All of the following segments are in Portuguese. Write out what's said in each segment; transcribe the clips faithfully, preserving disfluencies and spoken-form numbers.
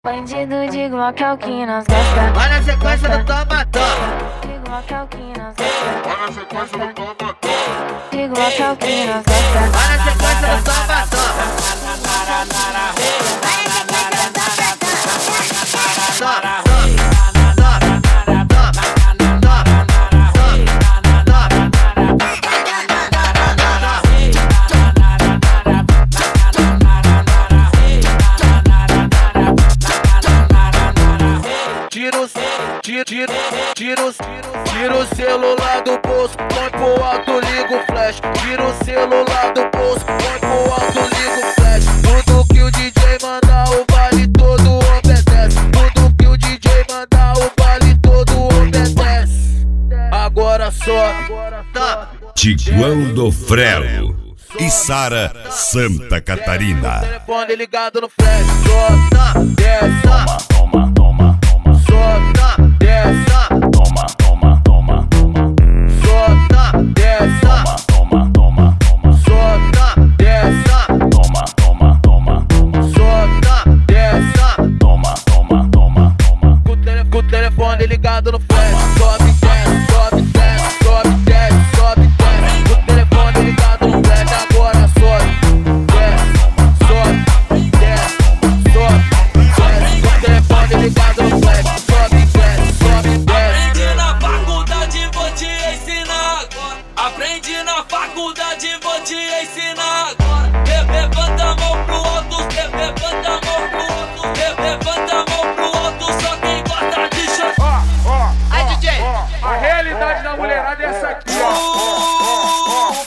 Bandido de Glock é o que nós gosta. Vai na sequência do toma, toma. De Glock é o que nós gosta. Vai na sequência do toma, toma. De Glock é o que nós gosta. Vai na sequência do toma, toma. Toma. Tira, tira, tira, tira o celular do bolso, põe pro alto, liga o flash. Tira o celular do bolso, põe pro alto, liga o flash. Tudo que o D J mandar, o baile todo obedece. Tudo que o D J mandar, o baile todo obedece. Agora sobe, tá? Tiguão do Frelo e Sara Santa Catarina. Telefone ligado no flash, solta, desce, toma, toma, toma, solta, desce, toma, toma, toma, toma, solta, desce, toma, toma, toma, solta, desce, toma, toma, toma, toma, solta, desce, toma, toma, toma, toma. Com o telefone ligado no flash, sobe, desce, sobe, desce, sobe, desce, sobe, desce. Com o telefone ligado no flash, agora sobe, desce, sobe, desce, sobe, desce. Com o telefone ligado no flash, sobe, desce, sobe, desce. Aprendi na faculdade, vou te ensinar agora. Aprendi na faculdade, vou te ensinar agora. Levanta a mão pro alto, levanta a mão pro alto, levanta a mão pro alto, só quem gosta de chão. Ó, ó, Aí, D J, ó, a realidade da mulherada é essa aqui, ó.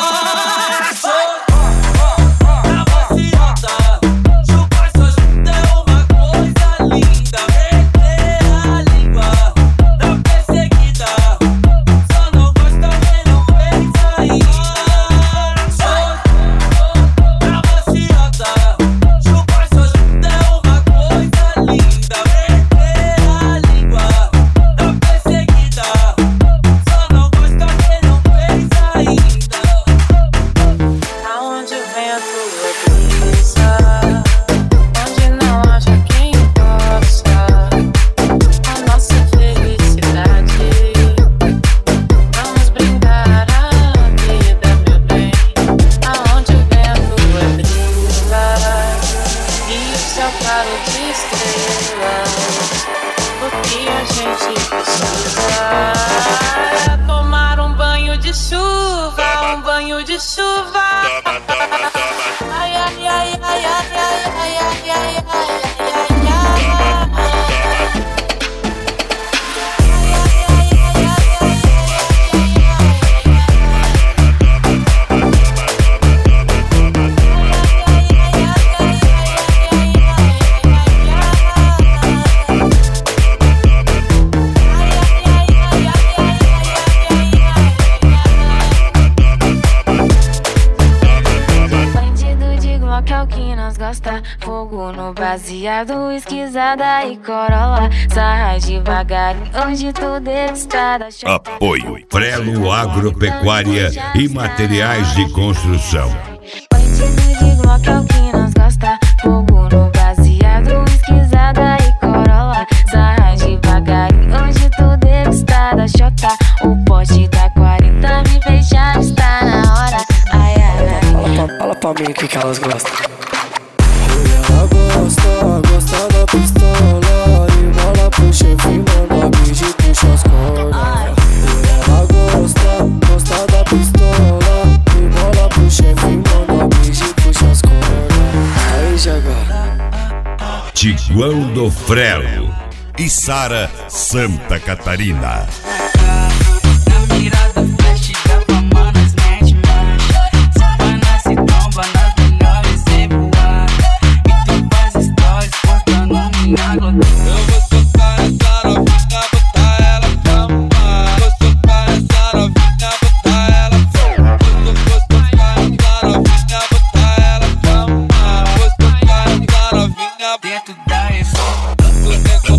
Tomar um banho de chuva, um banho de chuva. Toma, toma, toma. Ai, ai, ai, ai, ai, ai, ai, ai, ai, ai, gosta. Fogo no baseado, esquisada e corola. Sarra devagarinho, hoje tô degustada. Apoio Frelo Agropecuária e Materiais de Construção. Bandido de Glock é o que nós gosta. Fogo no baseado, esquisada e corola. Sarra devagarinho, hoje tô degustada. Xota, o pote da quarenta me fechar, está na hora. Ai, ai, ai. Fala pra, fala pra mim o que, que elas gostam. Ela gosta, gosta da pistola. E bola pro chefe, manda beijo e puxa as cordas. Ela gosta, gosta da pistola. E bola pro chefe, manda beijo e puxa as cordas. Aí joga. Tiguão do Frelo e Sara Santa Catarina. Na mirada flash da fama nas mete mais. Se pana se tromba nas melhores e voar. E tu faz stories postando minha glória. Eu vou socar essa novinha, botar ela pra mamar. Vou socar essa novinha, botar ela pra mamar. Vou socar essa novinha, botar ela pra mamar. Vou socar essa novinha dentro da ressonância.